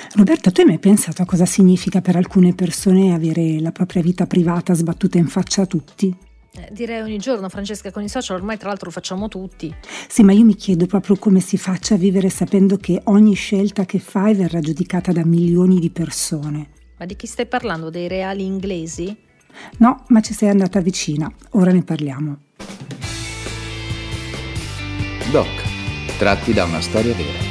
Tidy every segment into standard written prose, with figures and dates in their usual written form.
Roberta, tu hai mai pensato a cosa significa per alcune persone avere la propria vita privata sbattuta in faccia a tutti? Direi ogni giorno, Francesca, con i social ormai tra l'altro lo facciamo tutti. Sì, ma io mi chiedo proprio come si faccia a vivere sapendo che ogni scelta che fai verrà giudicata da milioni di persone. Ma di chi stai parlando? Dei reali inglesi? No, ma ci sei andata vicina, ora ne parliamo. Doc, tratti da una storia vera.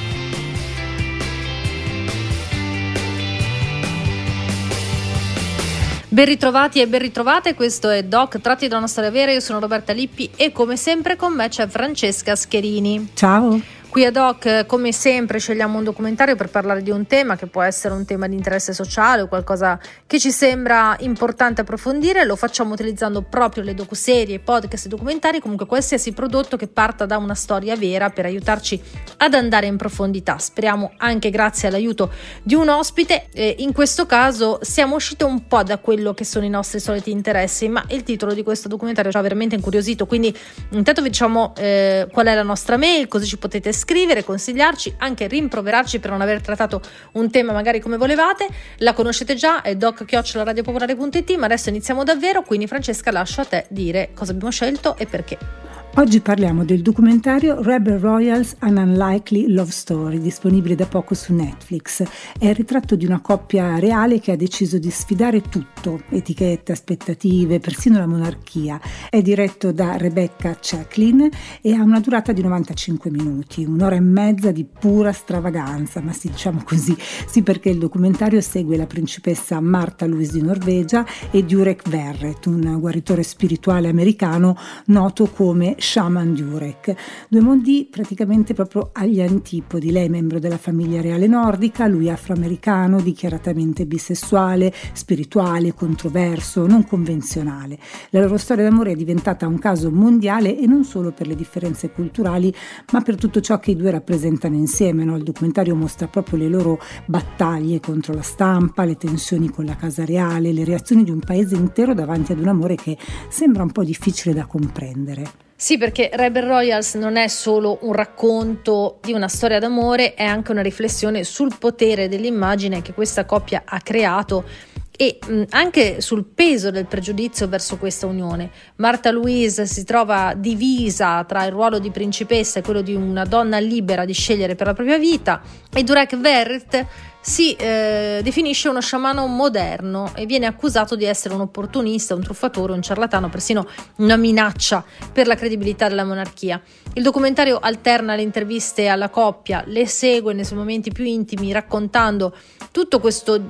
Ben ritrovati e ben ritrovate, questo è Doc, tratti da una storia vera, io sono Roberta Lippi e come sempre con me c'è Francesca Scherini. Ciao! Qui a Doc, come sempre, scegliamo un documentario per parlare di un tema che può essere un tema di interesse sociale o qualcosa che ci sembra importante approfondire. Lo facciamo utilizzando proprio le docuserie, podcast e documentari, comunque qualsiasi prodotto che parta da una storia vera per aiutarci ad andare in profondità. Speriamo anche grazie all'aiuto di un ospite. In questo caso siamo usciti un po' da quello che sono i nostri soliti interessi, ma il titolo di questo documentario ci ha veramente incuriosito, quindi intanto vi diciamo qual è la nostra mail, così ci potete scrivere, consigliarci, anche rimproverarci per non aver trattato un tema magari come volevate. La conoscete già, è doc@radiopopolare.it, ma adesso iniziamo davvero, quindi Francesca lascio a te dire cosa abbiamo scelto e perché. Oggi parliamo del documentario Rebel Royals, An Unlikely Love Story, disponibile da poco su Netflix. È il ritratto di una coppia reale che ha deciso di sfidare tutto, etichette, aspettative, persino la monarchia. È diretto da Rebecca Checklin e ha una durata di 95 minuti, un'ora e mezza di pura stravaganza, ma sì, diciamo così, sì, perché il documentario segue la principessa Martha Louise di Norvegia e Durek Verrett, un guaritore spirituale americano noto come Shaman Durek. Due mondi praticamente proprio agli antipodi. Lei è membro della famiglia reale nordica, lui afroamericano, dichiaratamente bisessuale, spirituale, controverso, non convenzionale. La loro storia d'amore è diventata un caso mondiale e non solo per le differenze culturali, ma per tutto ciò che i due rappresentano insieme, no? Il documentario mostra proprio le loro battaglie contro la stampa, le tensioni con la casa reale, le reazioni di un paese intero davanti ad un amore che sembra un po' difficile da comprendere. Sì, perché Rebel Royals non è solo un racconto di una storia d'amore, è anche una riflessione sul potere dell'immagine che questa coppia ha creato e anche sul peso del pregiudizio verso questa unione. Martha Louise si trova divisa tra il ruolo di principessa e quello di una donna libera di scegliere per la propria vita, e Durek Verrett si definisce uno sciamano moderno e viene accusato di essere un opportunista, un truffatore, un ciarlatano, persino una minaccia per la credibilità della monarchia. Il documentario alterna le interviste alla coppia, le segue nei suoi momenti più intimi raccontando tutto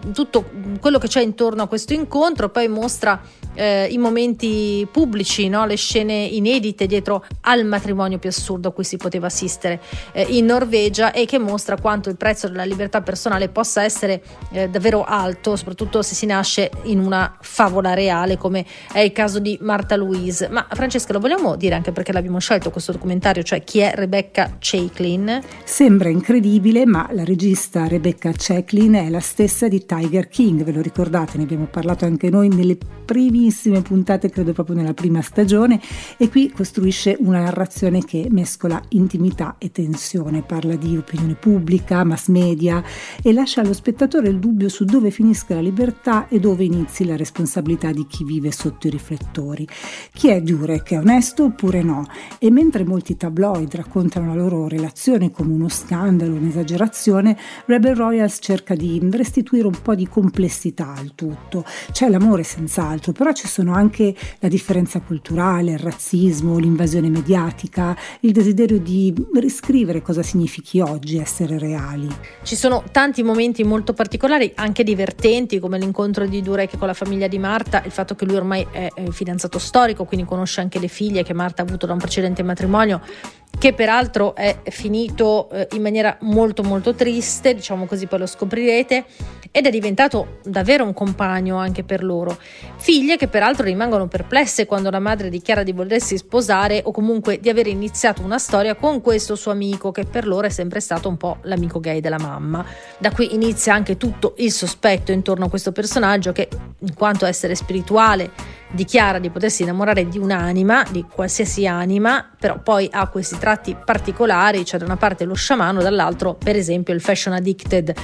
quello che c'è intorno a questo incontro, poi mostra i momenti pubblici, no? Le scene inedite dietro al matrimonio più assurdo a cui si poteva assistere in Norvegia, e che mostra quanto il prezzo della libertà personale possa essere davvero alto, soprattutto se si nasce in una favola reale come è il caso di Martha Louise. Ma Francesca, lo vogliamo dire anche perché l'abbiamo scelto questo documentario, cioè chi è Rebecca Checklin? Sembra incredibile, ma la regista Rebecca Checklin è la stessa di Tiger King, ve lo ricordate? Ne abbiamo parlato anche noi nelle primissime puntate, credo proprio nella prima stagione, e qui costruisce una narrazione che mescola intimità e tensione, parla di opinione pubblica, mass media e lascia allo spettatore il dubbio su dove finisca la libertà e dove inizi la responsabilità di chi vive sotto i riflettori. Chi è Durek? È onesto oppure no? E mentre molti tabloid raccontano la loro relazione come uno scandalo, un'esagerazione, Rebel Royals cerca di restituire un po' di complessità al tutto. C'è l'amore senz'altro, però ci sono anche la differenza culturale, il razzismo, l'invasione mediatica, il desiderio di riscrivere cosa significhi oggi essere reali. Ci sono tanti momenti molto particolari, anche divertenti, come l'incontro di Durek con la famiglia di Martha, il fatto che lui ormai è fidanzato storico, quindi conosce anche le figlie che Martha ha avuto da un precedente matrimonio, che peraltro è finito in maniera molto molto triste, diciamo così, poi lo scoprirete, ed è diventato davvero un compagno anche per loro. Figlie che peraltro rimangono perplesse quando la madre dichiara di volersi sposare o comunque di aver iniziato una storia con questo suo amico, che per loro è sempre stato un po' l'amico gay della mamma. Da qui inizia anche tutto il sospetto intorno a questo personaggio che, in quanto essere spirituale, dichiara di potersi innamorare di un'anima, di qualsiasi anima, però poi ha questi tratti particolari, cioè da una parte lo sciamano, dall'altro per esempio il fashion addicted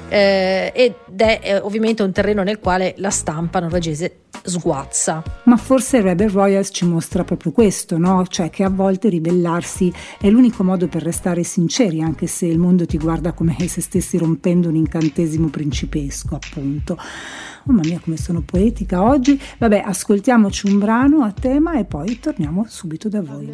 ed è ovviamente un terreno nel quale la stampa norvegese sguazza. Ma forse Rebel Royals ci mostra proprio questo, no? Cioè che a volte ribellarsi è l'unico modo per restare sinceri, anche se il mondo ti guarda come se stessi rompendo un incantesimo principesco, appunto. Oh mamma mia, come sono poetica oggi. Vabbè, ascoltiamoci un brano a tema e poi torniamo subito da voi.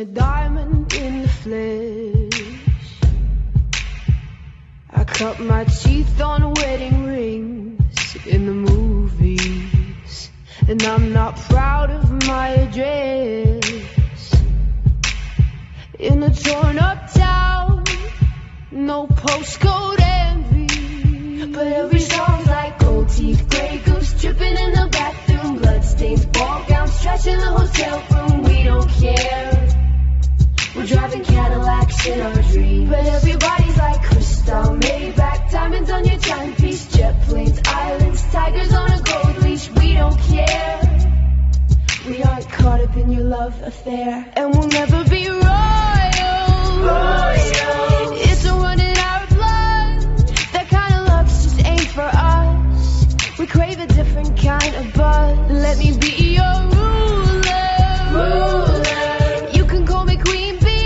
I cut my teeth on wedding rings in the movies, and I'm not proud of my address. In a torn up town, no postcode envy, but every song's like gold teeth, grey goose dripping in the bathroom, bloodstains, ball gowns, trash in the hotel room. We don't care. We're driving Cadillacs in our dreams, but everybody's like crystal, Maybach, diamonds on your timepiece, jet planes, islands, tigers on a gold leash. We don't care. We aren't caught up in your love affair, and we'll never be royal. Royal. It's a run in our blood. That kind of luck's just ain't for us. We crave a different kind of buzz. Let me be your ruler. Ruler. You can call me queen.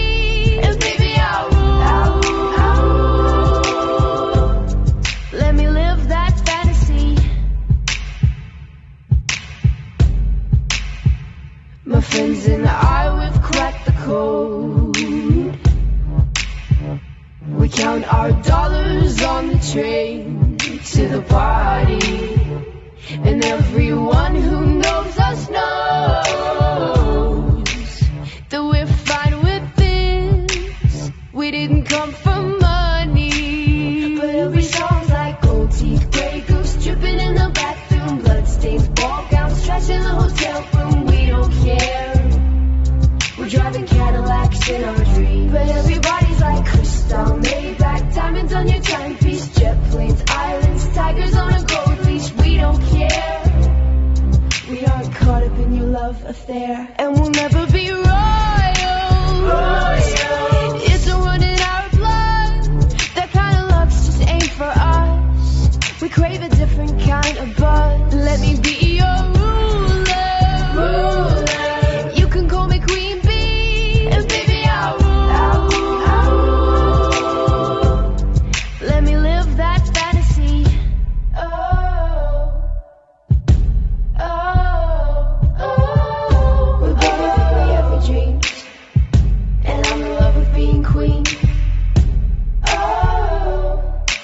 My friends and I, we've cracked the code. We count our dollars on the train to the party, and everyone who knows us knows that we're fine with this. We didn't come for money, but every song's like gold teeth, grey goose dripping in the bathroom, bloodstains, ball gowns, trash in the hotel room. We don't care. We're driving Cadillacs in our dreams, but everybody's like crystal, Maybach, diamonds on your timepiece, jet planes, islands, tigers on a gold leash. We don't care. We aren't caught up in your love affair, and we'll never be royal. Royal. It's a run in our blood. That kind of luck's just ain't for us. We crave a different kind of buzz. Let me be your ruler. Ruler. You can call me queen bee, and baby I'll rule. Let me live that fantasy. Oh, oh, oh. We're bigger than we ever dreamed, and I'm in love with being queen. Oh,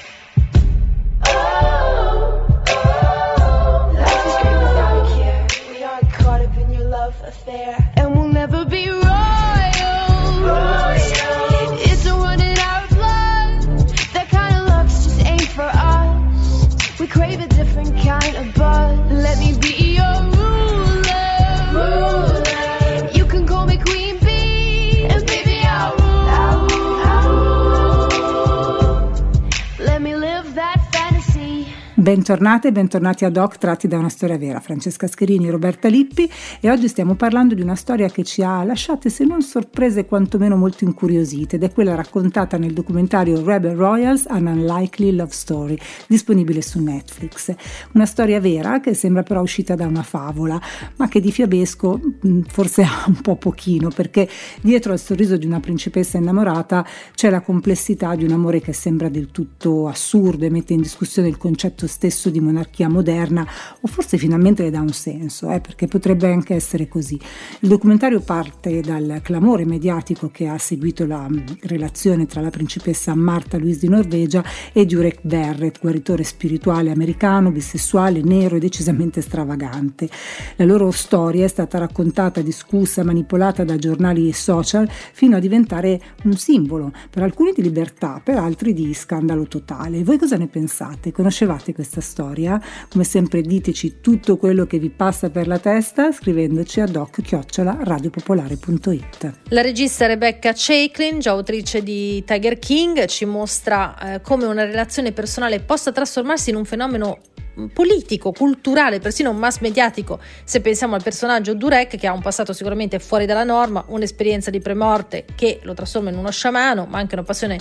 oh, oh. Life is great without a care. We aren't caught up in your love affair, and we'll never be royal. Royal. It's a run in our blood. That kind of luck's just ain't for us. We crave a different kind of buzz. Let me be your ruler. Ruler. You can call me queen bee, and baby I'll rule. Let me live that fantasy. Bentornate e bentornati ad Hoc tratti da una storia vera. Francesca Scherini e Roberta Lippi, e oggi stiamo parlando di una storia che ci ha lasciate se non sorprese quantomeno molto incuriosite, ed è quella raccontata nel documentario Rebel Royals, An Unlikely Love Story, disponibile su Netflix. Una storia vera che sembra però uscita da una favola, ma che di fiabesco forse ha un po' pochino, perché dietro al sorriso di una principessa innamorata c'è la complessità di un amore che sembra del tutto assurdo e mette in discussione il concetto stesso di monarchia moderna, o forse finalmente le dà un senso, perché potrebbe anche essere così. Il documentario parte dal clamore mediatico che ha seguito la relazione tra la principessa Martha Louise di Norvegia e Durek Verrett, guaritore spirituale americano, bisessuale, nero e decisamente stravagante. La loro storia è stata raccontata, discussa, manipolata da giornali e social fino a diventare un simbolo, per alcuni di libertà, per altri di scandalo totale. Voi cosa ne pensate? Conoscevate questa storia? Come sempre diteci tutto quello che vi passa per la testa scrivendoci a doc@radiopopolare.it. La regista Rebecca Chaiklin, già autrice di Tiger King, ci mostra come una relazione personale possa trasformarsi in un fenomeno politico, culturale, persino mass mediatico, se pensiamo al personaggio Durek, che ha un passato sicuramente fuori dalla norma, un'esperienza di premorte che lo trasforma in uno sciamano, ma anche una passione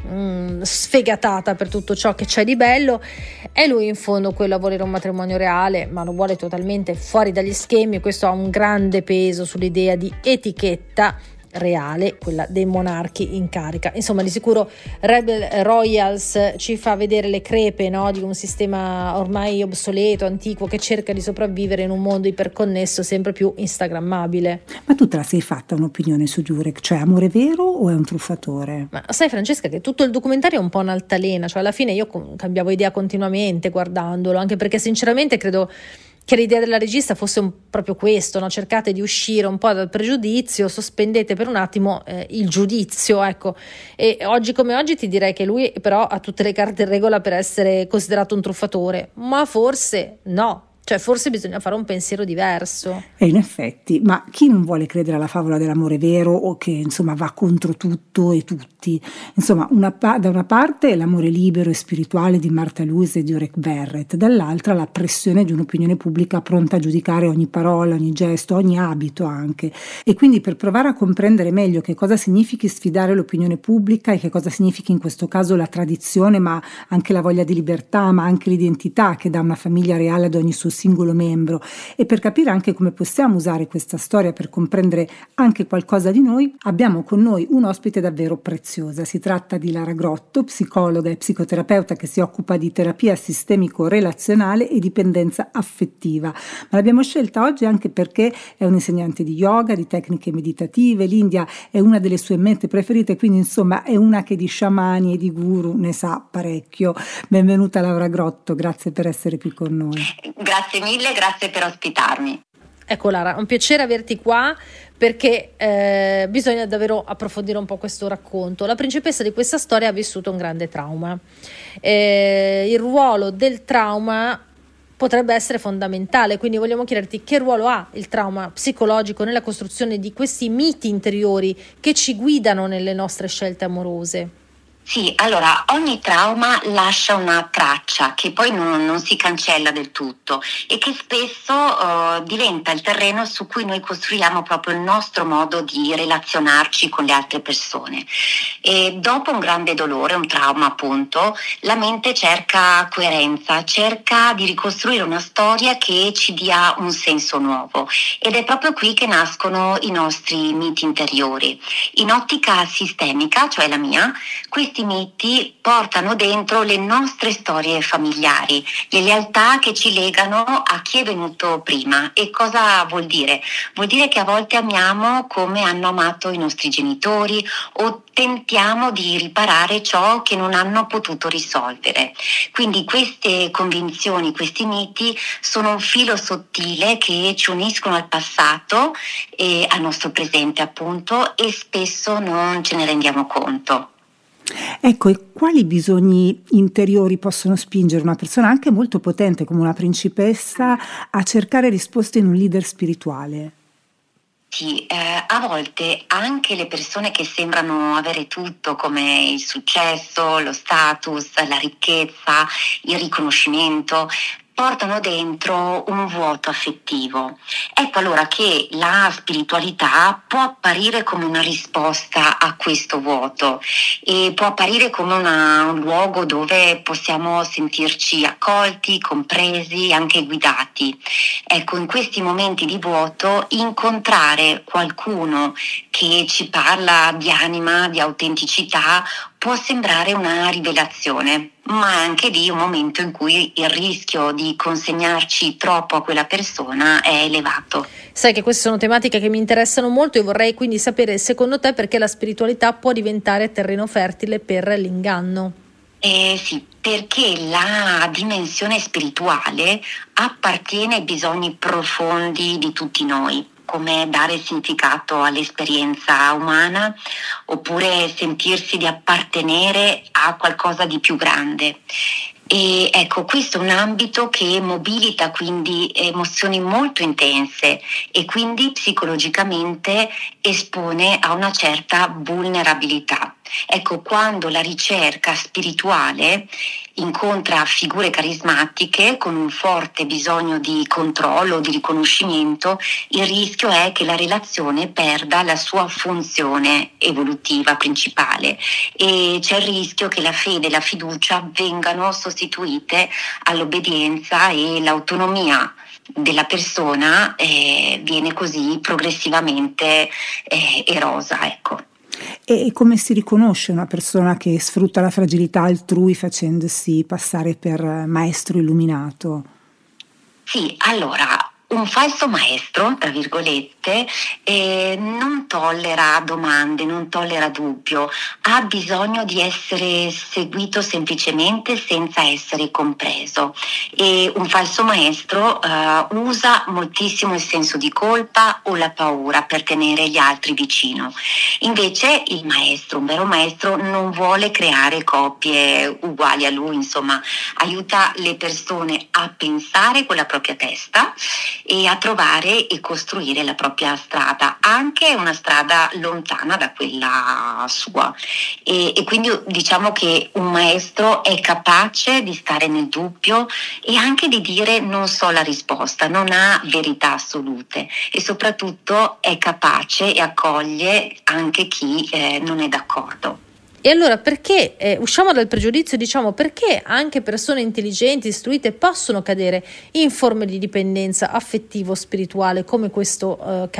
sfegatata per tutto ciò che c'è di bello. È lui in fondo quello a volere un matrimonio reale, ma lo vuole totalmente fuori dagli schemi, e questo ha un grande peso sull'idea di etichetta reale, quella dei monarchi in carica. Insomma, di sicuro Rebel Royals ci fa vedere le crepe, no, di un sistema ormai obsoleto, antiquo, che cerca di sopravvivere in un mondo iperconnesso sempre più instagrammabile. Ma tu te la sei fatta un'opinione su Durek? Cioè, amore vero o è un truffatore? Ma sai, Francesca, che tutto il documentario è un po' un'altalena, cioè alla fine io cambiavo idea continuamente guardandolo, anche perché sinceramente credo che l'idea della regista fosse proprio questo, no? Cercate di uscire un po' dal pregiudizio, sospendete per un attimo il giudizio, ecco. E oggi come oggi ti direi che lui però ha tutte le carte in regola per essere considerato un truffatore, ma forse no. Cioè forse bisogna fare un pensiero diverso. E in effetti, ma chi non vuole credere alla favola dell'amore vero o che insomma va contro tutto e tutti? Insomma, da una parte l'amore libero e spirituale di Martha Lewis e di Durek Barrett, dall'altra la pressione di un'opinione pubblica pronta a giudicare ogni parola, ogni gesto, ogni abito anche. E quindi per provare a comprendere meglio che cosa significhi sfidare l'opinione pubblica e che cosa significhi in questo caso la tradizione, ma anche la voglia di libertà, ma anche l'identità che dà una famiglia reale ad ogni suo singolo membro, e per capire anche come possiamo usare questa storia per comprendere anche qualcosa di noi, abbiamo con noi un ospite davvero preziosa. Si tratta di Lara Grotto, psicologa e psicoterapeuta che si occupa di terapia sistemico-relazionale e dipendenza affettiva. Ma l'abbiamo scelta oggi anche perché è un'insegnante di yoga, di tecniche meditative. L'India è una delle sue mete preferite, quindi insomma è una che di sciamani e di guru ne sa parecchio. Benvenuta Lara Grotto, grazie per essere qui con noi. Grazie mille, grazie per ospitarmi. Ecco Lara, è un piacere averti qua perché bisogna davvero approfondire un po' questo racconto. La principessa di questa storia ha vissuto un grande trauma. Il ruolo del trauma potrebbe essere fondamentale, quindi vogliamo chiederti che ruolo ha il trauma psicologico nella costruzione di questi miti interiori che ci guidano nelle nostre scelte amorose. Sì, allora ogni trauma lascia una traccia che poi non si cancella del tutto e che spesso diventa il terreno su cui noi costruiamo proprio il nostro modo di relazionarci con le altre persone. E dopo un grande dolore, un trauma appunto, la mente cerca coerenza, cerca di ricostruire una storia che ci dia un senso nuovo, ed è proprio qui che nascono i nostri miti interiori. In ottica sistemica, cioè la mia, questi miti portano dentro le nostre storie familiari, le lealtà che ci legano a chi è venuto prima. E cosa vuol dire? Vuol dire che a volte amiamo come hanno amato i nostri genitori o tentiamo di riparare ciò che non hanno potuto risolvere. Quindi queste convinzioni, questi miti sono un filo sottile che ci uniscono al passato e al nostro presente appunto, e spesso non ce ne rendiamo conto. Ecco, e quali bisogni interiori possono spingere una persona anche molto potente come una principessa a cercare risposte in un leader spirituale? Sì, a volte anche le persone che sembrano avere tutto, come il successo, lo status, la ricchezza, il riconoscimento, portano dentro un vuoto affettivo. Ecco allora che la spiritualità può apparire come una risposta a questo vuoto e può apparire come un luogo dove possiamo sentirci accolti, compresi, anche guidati. Ecco, in questi momenti di vuoto incontrare qualcuno che ci parla di anima, di autenticità, può sembrare una rivelazione, ma è anche lì un momento in cui il rischio di consegnarci troppo a quella persona è elevato. Sai che queste sono tematiche che mi interessano molto e vorrei quindi sapere, secondo te, perché la spiritualità può diventare terreno fertile per l'inganno? Sì, perché la dimensione spirituale appartiene ai bisogni profondi di tutti noi, come dare significato all'esperienza umana oppure sentirsi di appartenere a qualcosa di più grande. E ecco, questo è un ambito che mobilita quindi emozioni molto intense e quindi psicologicamente espone a una certa vulnerabilità. Ecco, quando la ricerca spirituale incontra figure carismatiche con un forte bisogno di controllo, di riconoscimento, il rischio è che la relazione perda la sua funzione evolutiva principale e c'è il rischio che la fede e la fiducia vengano sostituite all'obbedienza e l'autonomia della persona viene così progressivamente erosa, ecco. E come si riconosce una persona che sfrutta la fragilità altrui facendosi passare per maestro illuminato? Sì, allora, un falso maestro, tra virgolette, non tollera domande, non tollera dubbio, ha bisogno di essere seguito semplicemente senza essere compreso. E un falso maestro usa moltissimo il senso di colpa o la paura per tenere gli altri vicino. Invece il maestro, un vero maestro, non vuole creare coppie uguali a lui, insomma, aiuta le persone a pensare con la propria testa e a trovare e costruire la propria strada, anche una strada lontana da quella sua. E quindi diciamo che un maestro è capace di stare nel dubbio e anche di dire non so la risposta, non ha verità assolute e soprattutto è capace e accoglie anche chi non è d'accordo. E allora perché, usciamo dal pregiudizio, diciamo, perché anche persone intelligenti, istruite, possono cadere in forme di dipendenza affettivo-spirituale come in questo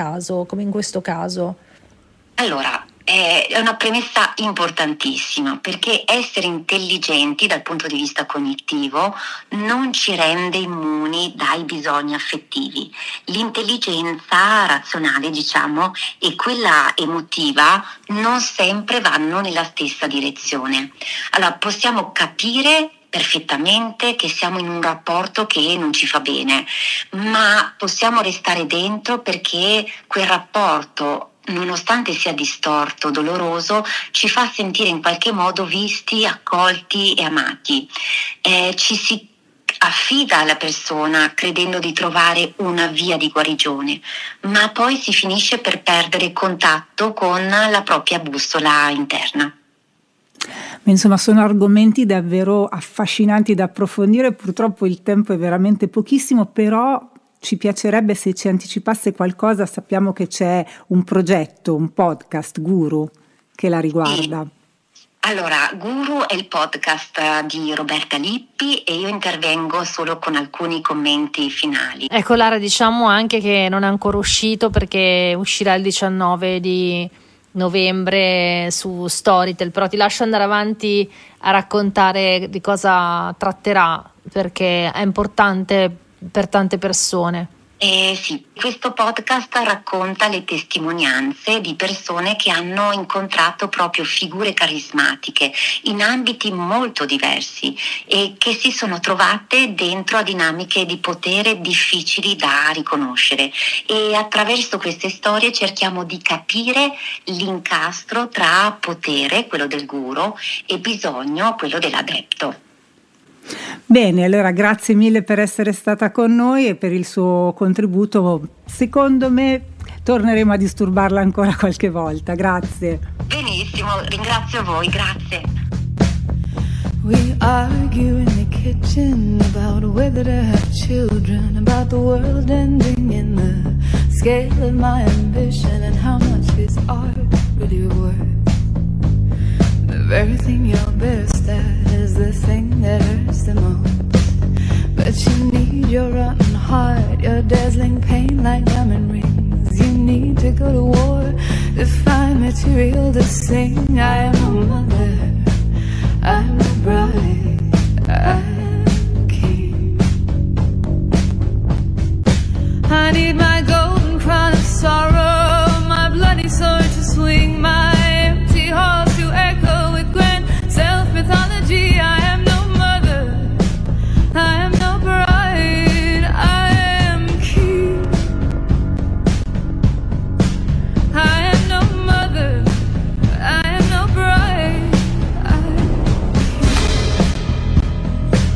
caso? Allora, è una premessa importantissima perché essere intelligenti dal punto di vista cognitivo non ci rende immuni dai bisogni affettivi. L'intelligenza razionale, diciamo, e quella emotiva non sempre vanno nella stessa direzione. Allora, possiamo capire perfettamente che siamo in un rapporto che non ci fa bene, ma possiamo restare dentro perché quel rapporto, nonostante sia distorto, doloroso, ci fa sentire in qualche modo visti, accolti e amati. Ci si affida alla persona credendo di trovare una via di guarigione, ma poi si finisce per perdere contatto con la propria bussola interna. Insomma, sono argomenti davvero affascinanti da approfondire, purtroppo il tempo è veramente pochissimo, però ci piacerebbe se ci anticipasse qualcosa. Sappiamo che c'è un progetto, un podcast, Guru, che la riguarda. Allora, Guru è il podcast di Roberta Lippi e io intervengo solo con alcuni commenti finali. Ecco Lara, diciamo anche che non è ancora uscito perché uscirà il 19 di novembre su Storytel, però ti lascio andare avanti a raccontare di cosa tratterà perché è importante per tante persone. Sì, questo podcast racconta le testimonianze di persone che hanno incontrato proprio figure carismatiche in ambiti molto diversi e che si sono trovate dentro a dinamiche di potere difficili da riconoscere, e attraverso queste storie cerchiamo di capire l'incastro tra potere, quello del guru, e bisogno, quello dell'adepto. Bene, allora grazie mille per essere stata con noi e per il suo contributo. Secondo me torneremo a disturbarla ancora qualche volta. Grazie. Benissimo, ringrazio voi, grazie. We argue in the kitchen about whether to have children, about the world ending in the scale of my ambition and how much is art really worth. The very thing you're best at is the thing that hurts the most. But you need your rotten heart, your dazzling pain like diamond rings. You need to go to war to find material to sing. I am a mother, I'm a bride, I'm a king. I need my golden crown of sorrow, my bloody sword to swing, my empty halls to echo with grand self-mythology. I am no mother, I am no bride, I am king. I am no mother, I am no bride, I am king.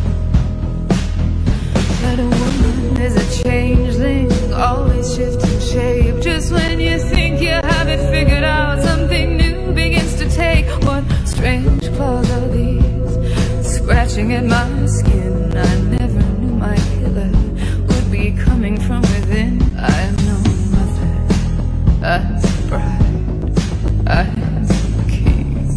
clutching at my skin. I never knew my killer would be coming from within. I am no mother, I'm a bride, I'm a king.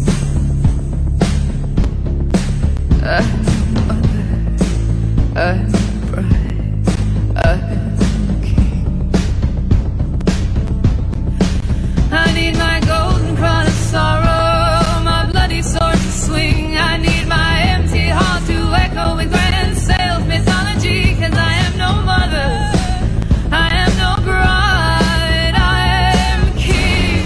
I'm no mother, I'm a bride, I'm a king. I need my golden crown of sorrow, my bloody sword to swing. I need my empty hall to echo with grand sales mythology. 'Cause I am no mother, I am no bride, I am king.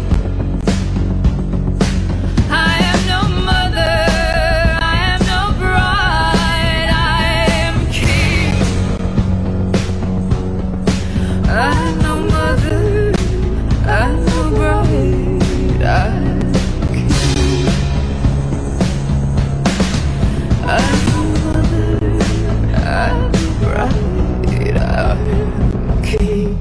I am no mother, I am no bride, I am king. I am no mother, I am no bride, I am king. I am no mother, I am no bride, I am king.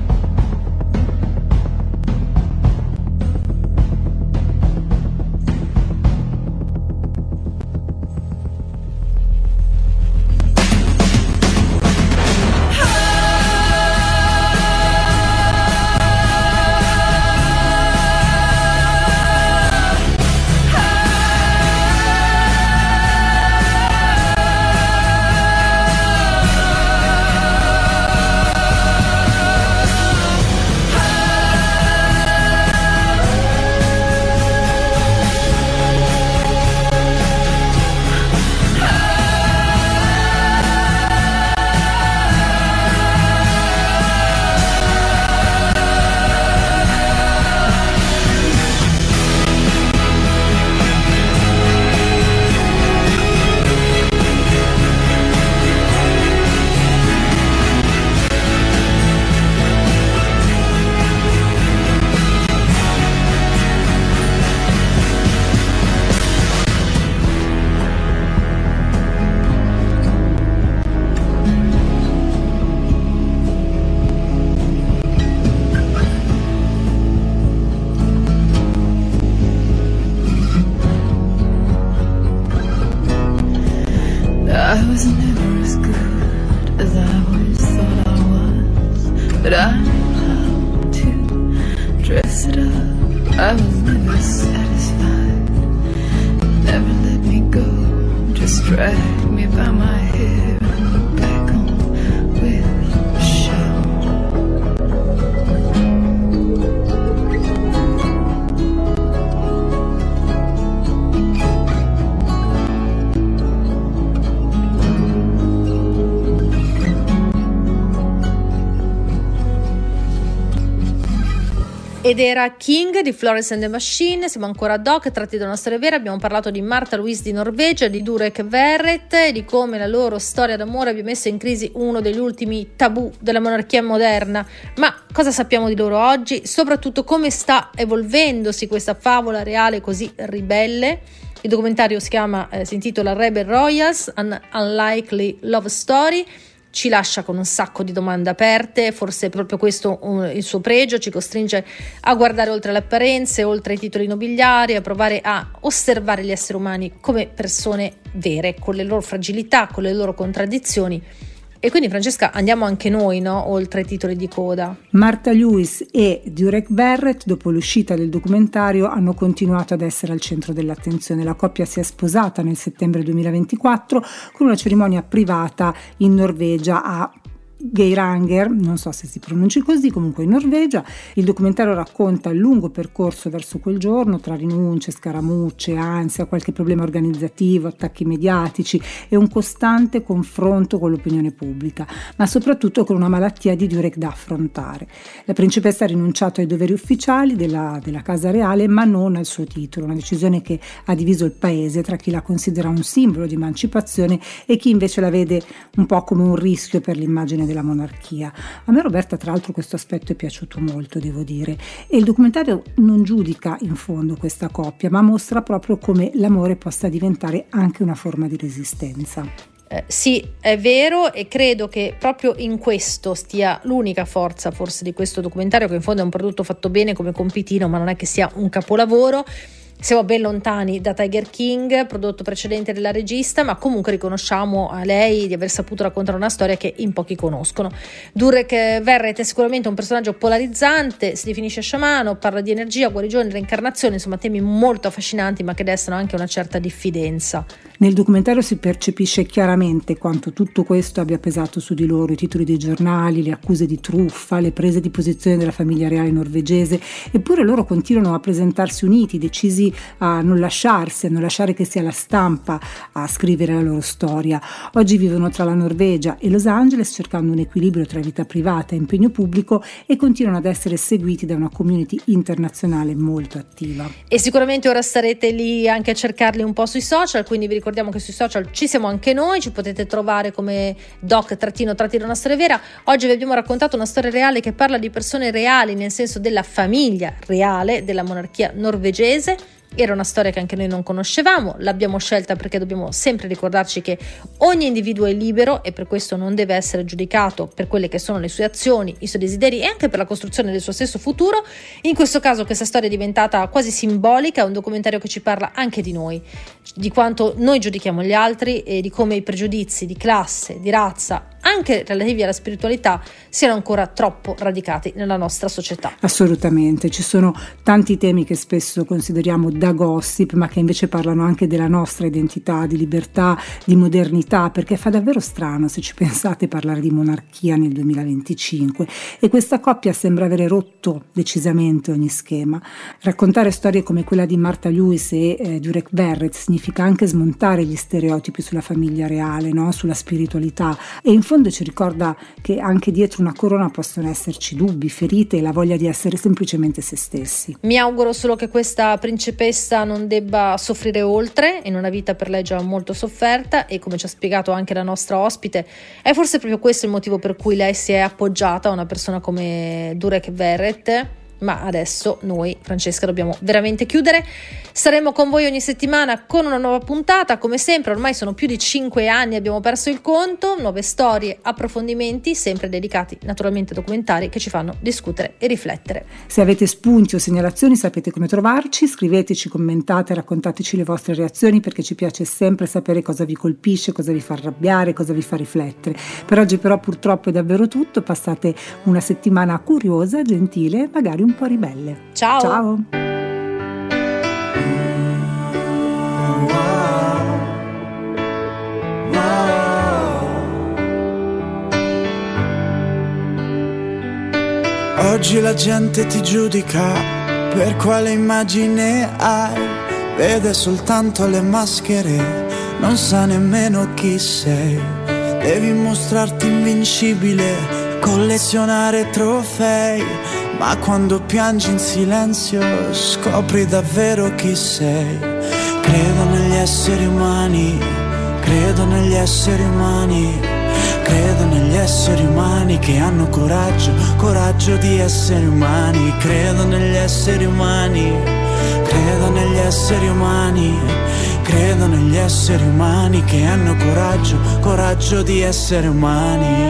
I was never as good as I always thought I was, but I knew how to dress it up. I was never satisfied, never let me go, just drag me by my hair and look back on with shame. Ed era King di Florence and the Machine. Siamo ancora a Doc, tratti da una storia vera. Abbiamo parlato di Martha Louise di Norvegia, di Durek Verrett e di come la loro storia d'amore abbia messo in crisi uno degli ultimi tabù della monarchia moderna. Ma cosa sappiamo di loro oggi? Soprattutto come sta evolvendosi questa favola reale così ribelle? Il documentario si intitola Rebel Royals, An Unlikely Love Story. Ci lascia con un sacco di domande aperte, forse è proprio questo il suo pregio, ci costringe a guardare oltre le apparenze, oltre i titoli nobiliari, a provare a osservare gli esseri umani come persone vere, con le loro fragilità, con le loro contraddizioni. E quindi, Francesca, andiamo anche noi, no? Oltre i titoli di coda. Martha Louise e Durek Verrett, dopo l'uscita del documentario, hanno continuato ad essere al centro dell'attenzione. La coppia si è sposata nel settembre 2024 con una cerimonia privata in Norvegia a Geiranger, non so se si pronunci così, comunque in Norvegia. Il documentario racconta il lungo percorso verso quel giorno, tra rinunce, scaramucce, ansia, qualche problema organizzativo, attacchi mediatici e un costante confronto con l'opinione pubblica, ma soprattutto con una malattia di Durek da affrontare. La principessa ha rinunciato ai doveri ufficiali della casa reale, ma non al suo titolo, una decisione che ha diviso il paese tra chi la considera un simbolo di emancipazione e chi invece la vede un po' come un rischio per l'immagine della monarchia. A me, Roberta, tra l'altro questo aspetto è piaciuto molto, devo dire, e il documentario non giudica in fondo questa coppia, ma mostra proprio come l'amore possa diventare anche una forma di resistenza. Sì, è vero, e credo che proprio in questo stia l'unica forza forse di questo documentario, che in fondo è un prodotto fatto bene come compitino, ma non è che sia un capolavoro. Siamo ben lontani da Tiger King, prodotto precedente della regista, ma comunque riconosciamo a lei di aver saputo raccontare una storia che in pochi conoscono. Durek Verrett è sicuramente un personaggio polarizzante, si definisce sciamano, parla di energia, guarigione, reincarnazione, insomma temi molto affascinanti ma che destano anche una certa diffidenza. Nel documentario si percepisce chiaramente quanto tutto questo abbia pesato su di loro, i titoli dei giornali, le accuse di truffa, le prese di posizione della famiglia reale norvegese, eppure loro continuano a presentarsi uniti, decisi a non lasciare che sia la stampa a scrivere la loro storia. Oggi vivono tra la Norvegia e Los Angeles cercando un equilibrio tra vita privata e impegno pubblico e continuano ad essere seguiti da una community internazionale molto attiva. E sicuramente ora starete lì anche a cercarli un po' sui social, quindi vi ricordiamo che sui social ci siamo anche noi, ci potete trovare come doc-una storia vera. Oggi vi abbiamo raccontato una storia reale che parla di persone reali, nel senso della famiglia reale della monarchia norvegese. Era una storia che anche noi non conoscevamo, l'abbiamo scelta perché dobbiamo sempre ricordarci che ogni individuo è libero e per questo non deve essere giudicato per quelle che sono le sue azioni, i suoi desideri e anche per la costruzione del suo stesso futuro. In questo caso questa storia è diventata quasi simbolica, è un documentario che ci parla anche di noi, di quanto noi giudichiamo gli altri e di come i pregiudizi di classe, di razza, anche relativi alla spiritualità, siano ancora troppo radicati nella nostra società. Assolutamente, ci sono tanti temi che spesso consideriamo da gossip, ma che invece parlano anche della nostra identità, di libertà, di modernità, perché fa davvero strano, se ci pensate, parlare di monarchia nel 2025 e questa coppia sembra avere rotto decisamente ogni schema. Raccontare storie come quella di Martha Lewis e Durek Verrett significa anche smontare gli stereotipi sulla famiglia reale, no? Sulla spiritualità, e in fondo ci ricorda che anche dietro una corona possono esserci dubbi, ferite e la voglia di essere semplicemente se stessi. Mi auguro solo che questa principessa non debba soffrire oltre in una vita per lei già molto sofferta, e come ci ha spiegato anche la nostra ospite è forse proprio questo il motivo per cui lei si è appoggiata a una persona come Durek Verrett. Ma adesso noi, Francesca, dobbiamo veramente chiudere. Saremo con voi ogni settimana con una nuova puntata, come sempre. Ormai sono più di 5 anni, abbiamo perso il conto. Nuove storie, approfondimenti, sempre dedicati naturalmente a documentari che ci fanno discutere e riflettere. Se avete spunti o segnalazioni sapete come trovarci, scriveteci, commentate, raccontateci le vostre reazioni, perché ci piace sempre sapere cosa vi colpisce, cosa vi fa arrabbiare, cosa vi fa riflettere. Per oggi però purtroppo è davvero tutto. Passate una settimana curiosa, gentile, magari un po' ribelle. Ciao! Ciao! Oggi la gente ti giudica per quale immagine hai, vede soltanto le maschere, non sa nemmeno chi sei. Devi mostrarti invincibile, collezionare trofei, ma quando piangi in silenzio scopri davvero chi sei. Credo negli esseri umani, credo negli esseri umani, credo negli esseri umani che hanno coraggio, coraggio di essere umani. Credo negli esseri umani, credo negli esseri umani, credo negli esseri umani che hanno coraggio, coraggio di essere umani.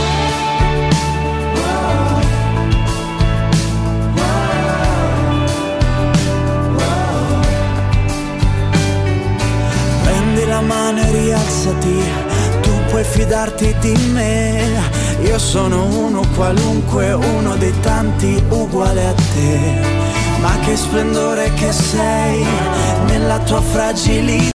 Rialzati, tu puoi fidarti di me. Io sono uno qualunque, uno dei tanti uguale a te. Ma che splendore che sei nella tua fragilità.